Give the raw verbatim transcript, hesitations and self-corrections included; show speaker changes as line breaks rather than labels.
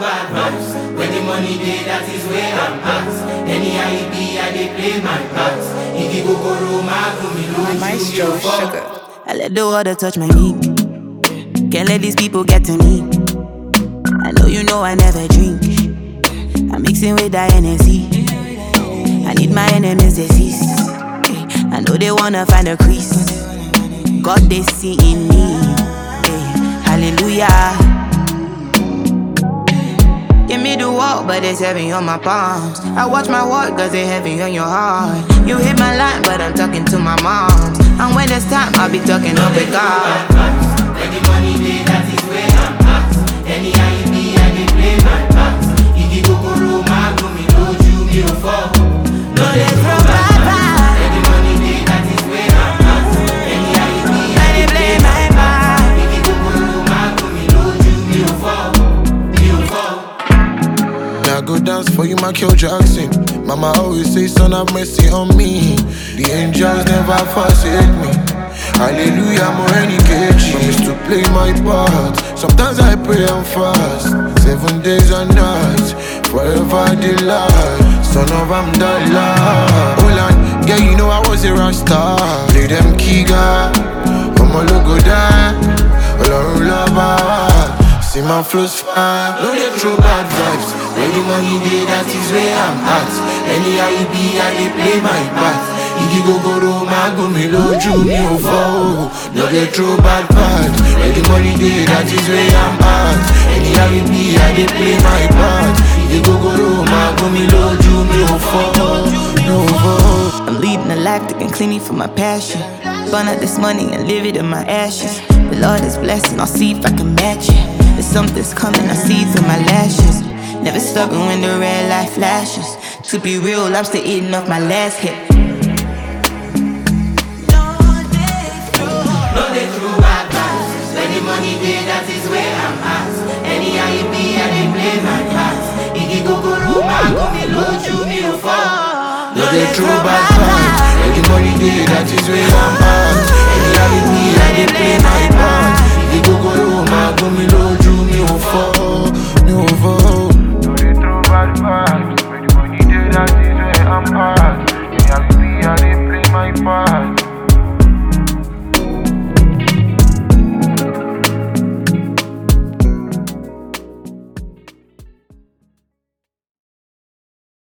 bad vibes. When the money day, that is where I'm at. Anyhow it be, I dey play my part. If you go go Roma, go me lose.
Maestro Sugar.
I let the water touch my knee. Can't let these people get to me. I know you know I never drink. I'm mixing with that N S E. I need my enemies deceased. I know they wanna find a crease. God they see in me. Hallelujah. Give me the walk, but it's heavy on my palms. I watch my walk, cause it's heavy on your heart. You hit my line, but I'm talking to my moms. And when it's time, I'll be talking up with God.
When the money day, that is where I'm at. Anyhow it be, I dey play my part. If you go go Roma, go me load you, me no fall. No dey throw bad vibes. When the money day, that is where I'm at. Anyhow it be, I dey play my part. If you go go Roma, go me load you, me no fall. Me no fall.
Now go dance for you, Michael Jackson. Mama always say, son, have mercy on me. The angels never forsake me. Hallelujah, more any cage. Promise to play my part. Sometimes I pray and fast. Seven days and nights, forever delight. Son of Amdallah. Hold on, yeah, you know I was a rasta. Play them Kiga, I'm a logo die. Olorun lover. See my flows fire.
No dey throw bad vibes. Where the money day, that is where I'm at. Anyhow it be, I dey play my part. If you go go Roma, go me load you, me no fall. No dey throw bad vibes. Where the money day, that is where I'm at. Anyhow it be, I dey play my part. If you go go Roma, go me load you, me no fall. No fall.
I'm leading a life that can clean me from my passion. Burn out this money and live it in my ashes. The Lord is blessing, I'll see if I can match it. There's something's coming, I see through my lashes. Never stopping when the red light flashes. To be real, I'm still eating off my last hit.
No dey throw bad vibes. When the money day, that is where I'm at. Anyhow it be, I dey play my part. If you go go Roma, go me load you, me no fall.
No dey throw bad vibes. When the money day, that is where I'm at. Anyhow it be, I dey play my